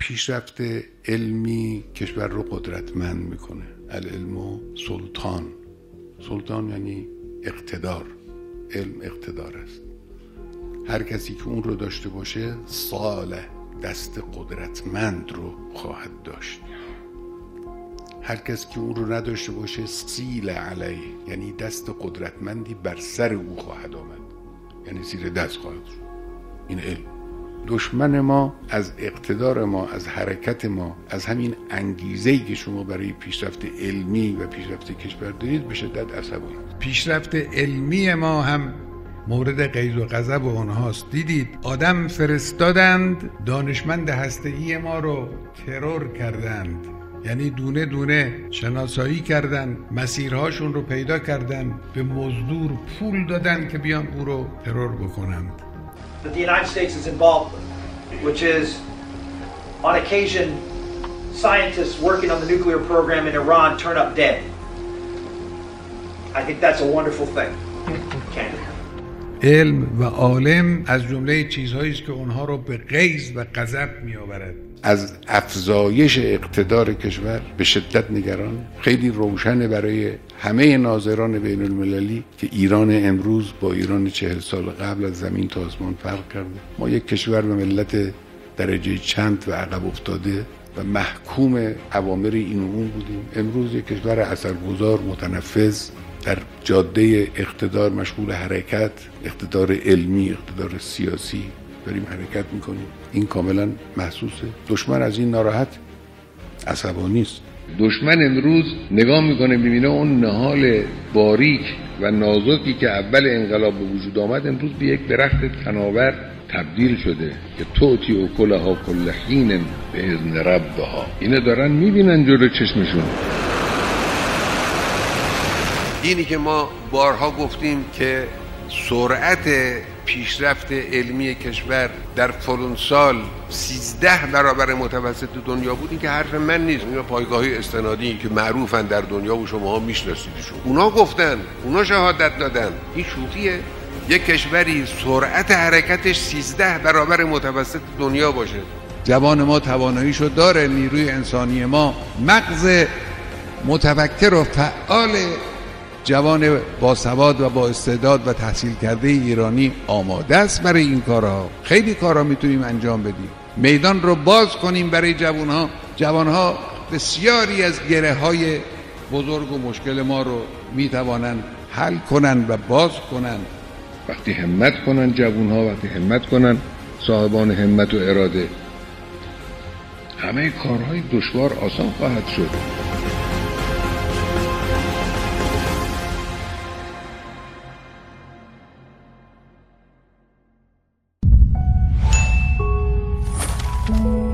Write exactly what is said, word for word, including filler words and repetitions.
پیشرفت علمی کشور رو قدرتمند میکنه. العلم سلطان، سلطان یعنی اقتدار، علم اقتدار است. هر کسی که اون رو داشته باشه صالح، دست قدرتمند رو خواهد داشت. هر کسی که اون رو نداشته باشه سیل علیه، یعنی دست قدرتمندی بر سر او خواهد آمد، یعنی زیر دست خواهد شد. این علم. دشمن ما از اقتدار ما، از حرکت ما، از همین انگیزه‌ای که شما برای پیشرفت علمی و پیشرفت کشور دارید به شدت عصبانی. پیشرفت علمی ما هم مورد غیظ و غضب آنهاست. دیدید آدم فرستادند، دانشمند هسته‌ای ما رو ترور کردند، یعنی دونه دونه شناسایی کردن، مسیرهاشون رو پیدا کردن، به مزدور پول دادن که بیان او رو ترور بکنند. That the United States is involved with, which is on occasion scientists working on the nuclear program in Iran turn up dead. I think that's a wonderful thing. علم و عالم از جمله چیزهایی است که اونها رو به غیظ و غضب می‌آورد. از افزایش اقتدار کشور به شدت نگران. خیلی روشنه برای همه ناظران بین المللی که ایران امروز با ایران چهل سال قبل از زمین تا آسمان فرق کرده. ما یک کشور و ملت درجه چند و عقب افتاده و محکوم اوامر این و اون بودیم. امروز یک کشور اثرگذار، متنفذ، در جاده اقتدار، مشغول حرکت، اقتدار علمی، اقتدار سیاسی داریم حرکت میکنیم. این کاملا محسوسه. دشمن از این ناراحت، عصبانی است. دشمن امروز نگاه میکنه میبینه اون نهال باریک و نازکی که اول انقلاب به وجود آمد امروز به یک درخت تناور تبدیل شده که توتی و کلها کل حین به اذن ربها. اینه دارن میبینن جلو چشمشون. اینی که ما بارها گفتیم که سرعت پیشرفت علمی کشور در فلان سال سیزده برابر متوسط دنیا بود، این که حرف من نیست. اینا پایگاهی استنادی که معروفن در دنیا و شماها میشناسیدشون. اونا گفتن، اونا شهادت دادن. این شوخیه؟ یک کشوری سرعت حرکتش سیزده برابر متوسط دنیا باشه. جوان ما تواناییشو داره، نیروی انسانی ما، مغز متفکر و فعال جوان باسواد و با استعداد و تحصیل کرده ایرانی آماده است برای این کارها. خیلی کارها میتونیم انجام بدیم. میدان رو باز کنیم برای جوانها. جوانها بسیاری از گره های بزرگ و مشکل ما رو میتوانن حل کنن و باز کنن. وقتی همت کنن جوانها، وقتی همت کنن صاحبان همت و اراده، همه کارهای دشوار آسان خواهد شد. Thank you.